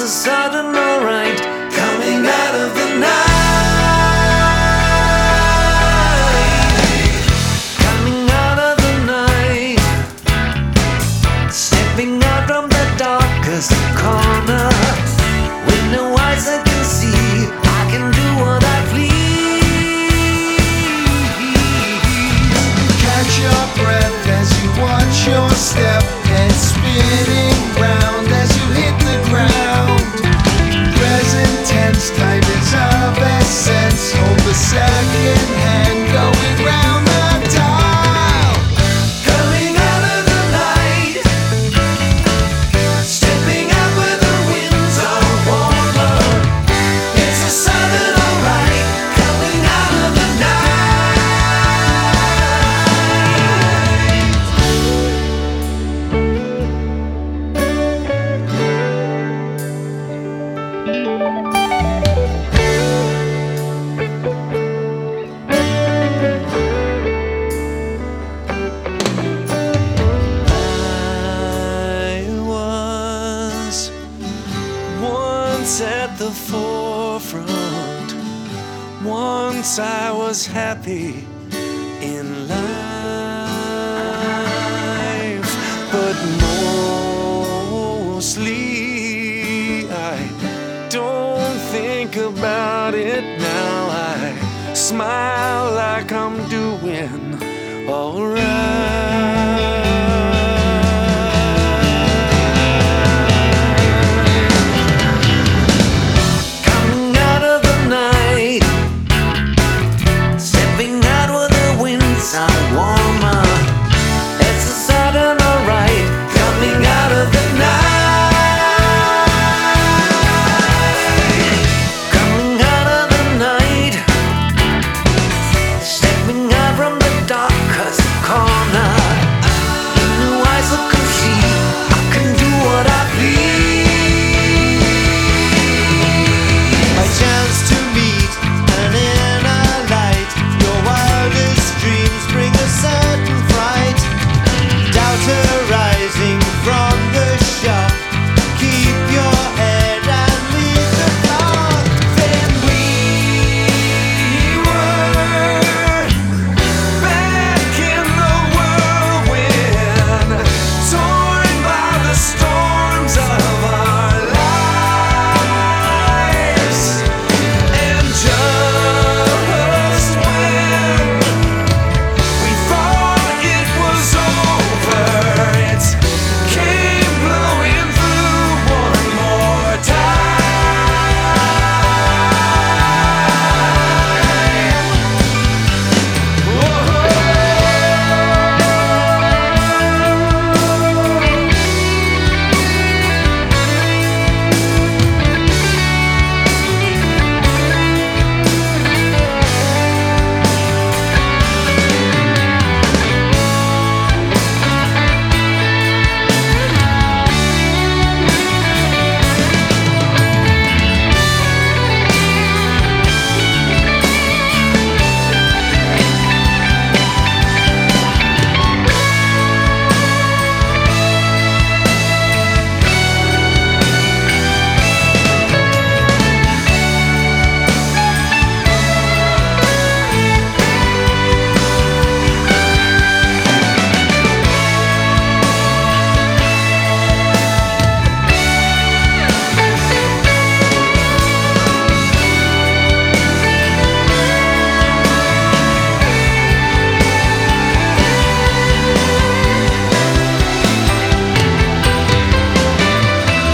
a sudden alright coming out of the night. Coming out of the night, stepping out from the darkest corner. With no eyes that can see, I can do what I please. Catch your breath as you watch your step and spinning round as you hit the ground. Present tense, time is of essence. Hold the second hand going round the dial. Coming out of the night, stepping out where the winds are warmer. It's a southern alright coming out of the at the forefront. Once I was happy in life, but mostly I don't think about it now. I smile like I'm doing alright.